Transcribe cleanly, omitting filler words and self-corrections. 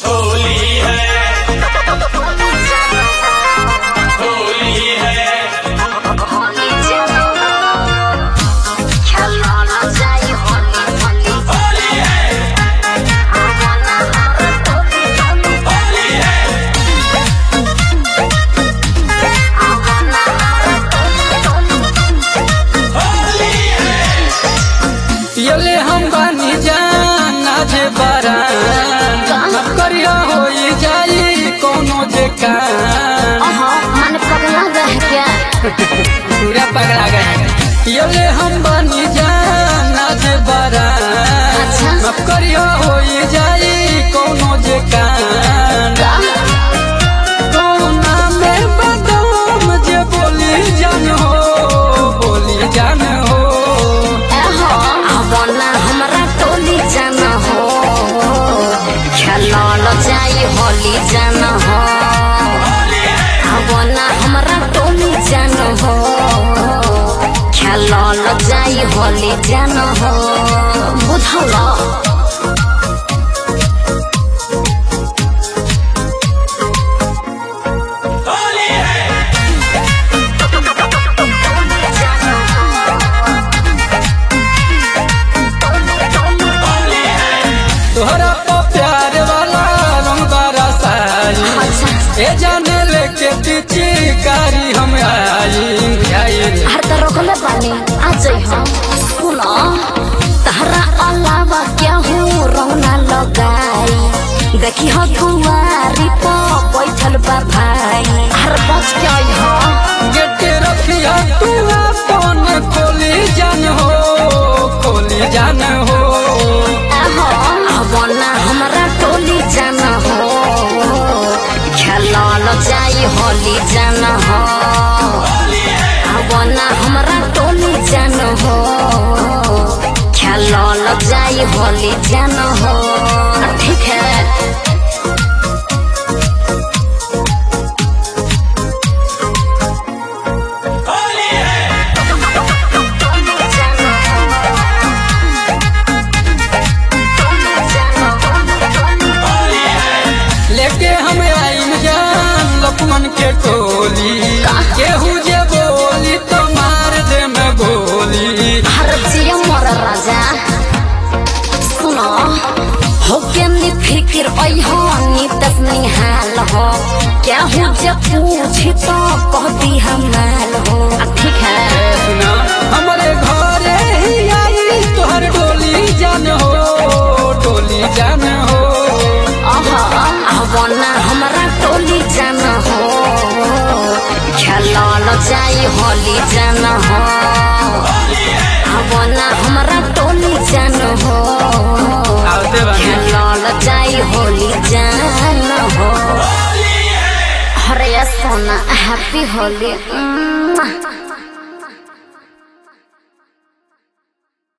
होली है होली है पियले हम बानी जाना जे बारान करिया होई जाई कोनो जे कान मन पगला गए क्या? पूरा पगला गए। पियले हम बानी जाना जे बारान करिया होई जाई कोनो जे कान कोना में बदाम जे बोली जान हो बोली जान हो हमरा टोली जाना हो खेलल जाई होली जाना हो ना हमरा टोली जाना हो खेलल जाई होली जाना हो बुझल तोहरा तो प्यार वाला रंग बरसाई ए जाने लेके पीछे कारी हम आई हर तो रोकले बानी आज हम सुनो तहरा अलावा क्या हूँ रौना लगाई देखी हो कुआरी पो बैठल बा भाई हर बच क्या हो गेट रखिया तू अपन खोली जान हो खोली जान हो ना हमरा टोली जाना हो खेलल जाई होली जाना हो ना हमरा टोली जाना हो खेलल जाई होली जाना हो ठीक है। लेके हम आईम जान लक्ष्मण के टोली केहू जे बोली तो मार दे में गोली हर जिया मोर राजा सुनो हो के नी फिक्र ओई हो नी तक नहीं हाल हो क्या हूँ जब पूछी तो कहती हम नाल हो ठीक है सुना हमारे घरे ही आई तोहर डोली जान हो डोली जान हो ना हमरा टोली जाना हो खेलल जाई होली जाना हो ना हमरा टोली जाना हो खेलल जाई होली जाना हो। अरे सोना हैप्पी होली।